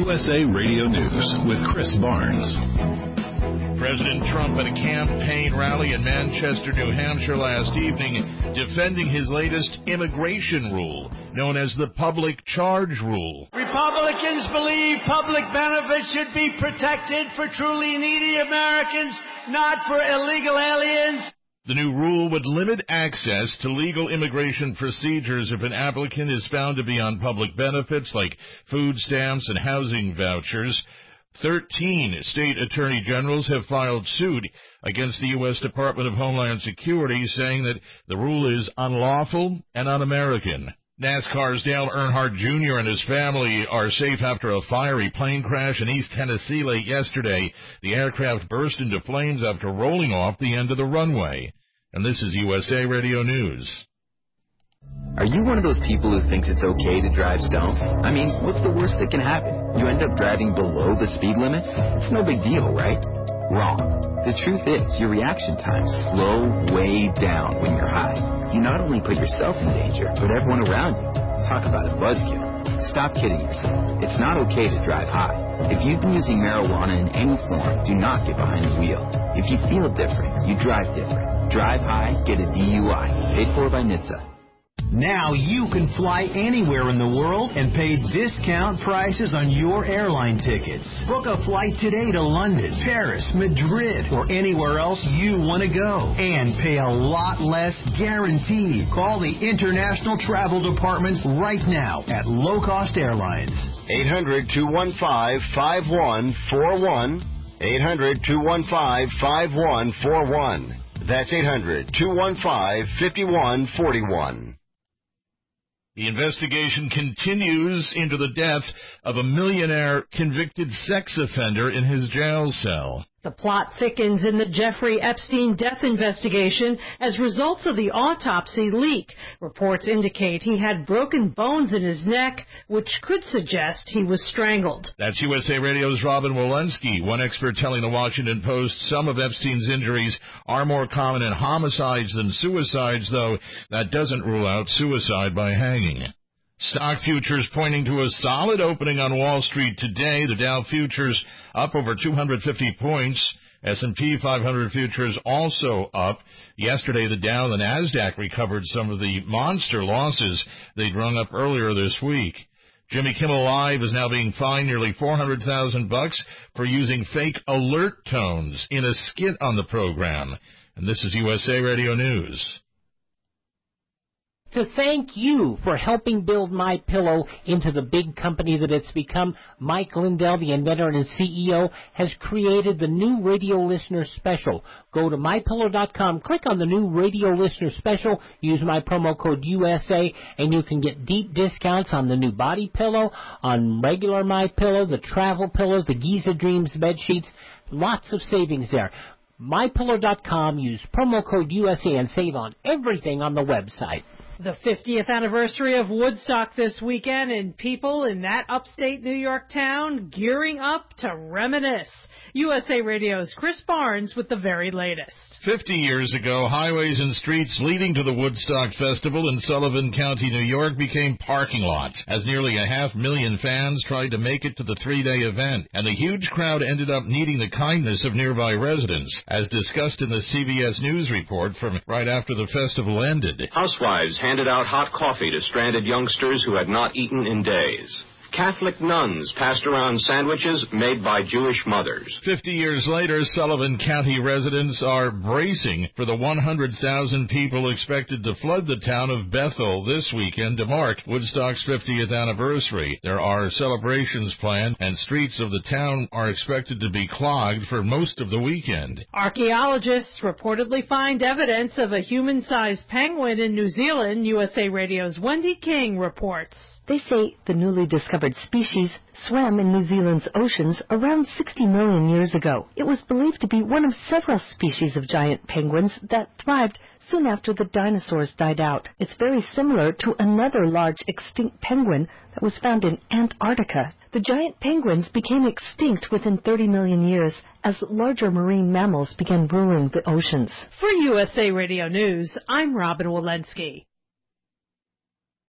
USA Radio News with Chris Barnes. President Trump at a campaign rally in Manchester, New Hampshire last evening defending his latest immigration rule, known as the Public Charge Rule. Republicans believe public benefits should be protected for truly needy Americans, not for illegal aliens. The new rule would limit access to legal immigration procedures if an applicant is found to be on public benefits like food stamps and housing vouchers. 13 state attorney generals have filed suit against the U.S. Department of Homeland Security, saying that the rule is unlawful and un-American. NASCAR's Dale Earnhardt Jr. and his family are safe after a fiery plane crash in East Tennessee late yesterday. The aircraft burst into flames after rolling off the end of the runway. And this is USA Radio News. Are you one of those people who thinks it's okay to drive stoned? I mean, what's the worst that can happen? You end up driving below the speed limit? It's no big deal, right? Wrong. The truth is, your reaction times slow way down when you're high. You not only put yourself in danger, but everyone around you. Talk about a buzzkill. Stop kidding yourself. It's not okay to drive high. If you've been using marijuana in any form, do not get behind the wheel. If you feel different, you drive different. Drive high, get a DUI. Paid for by NHTSA. Now you can fly anywhere in the world and pay discount prices on your airline tickets. Book a flight today to London, Paris, Madrid, or anywhere else you want to go. And pay a lot less guaranteed. Call the International Travel Department right now at Low Cost Airlines. 800-215-5141. 800-215-5141. That's 800-215-5141. The investigation continues into the death of a millionaire convicted sex offender in his jail cell. The plot thickens in the Jeffrey Epstein death investigation as results of the autopsy leak. Reports indicate he had broken bones in his neck, which could suggest he was strangled. That's USA Radio's Robin Walensky, one expert telling the Washington Post some of Epstein's injuries are more common in homicides than suicides, though that doesn't rule out suicide by hanging. Stock futures pointing to a solid opening on Wall Street today. The Dow futures up over 250 points. S&P 500 futures also up. Yesterday, the Dow and the NASDAQ recovered some of the monster losses they'd rung up earlier this week. Jimmy Kimmel Live is now being fined nearly $400,000 for using fake alert tones in a skit on the program. And this is USA Radio News. To thank you for helping build MyPillow into the big company that it's become, Mike Lindell, the inventor and CEO, has created the new radio listener special. Go to MyPillow.com, click on the new radio listener special, use my promo code USA, and you can get deep discounts on the new body pillow, on regular MyPillow, the travel pillows, the Giza Dreams bed sheets. Lots of savings there. MyPillow.com, use promo code USA and save on everything on the website. The 50th anniversary of Woodstock this weekend, and people in that upstate New York town gearing up to reminisce. USA Radio's Chris Barnes with the very latest. 50 years ago, highways and streets leading to the Woodstock Festival in Sullivan County, New York, became parking lots as nearly 500,000 fans tried to make it to the three-day event, and the huge crowd ended up needing the kindness of nearby residents, as discussed in the CBS News report from right after the festival ended. Housewives handed out hot coffee to stranded youngsters who had not eaten in days. Catholic nuns passed around sandwiches made by Jewish mothers. 50 years later, Sullivan County residents are bracing for the 100,000 people expected to flood the town of Bethel this weekend to mark Woodstock's 50th anniversary. There are celebrations planned, and streets of the town are expected to be clogged for most of the weekend. Archaeologists reportedly find evidence of a human-sized penguin in New Zealand. USA Radio's Wendy King reports. They say the newly discovered species swam in New Zealand's oceans around 60 million years ago. It was believed to be one of several species of giant penguins that thrived soon after the dinosaurs died out. It's very similar to another large extinct penguin that was found in Antarctica. The giant penguins became extinct within 30 million years as larger marine mammals began ruling the oceans. For USA Radio News, I'm Robin Walensky.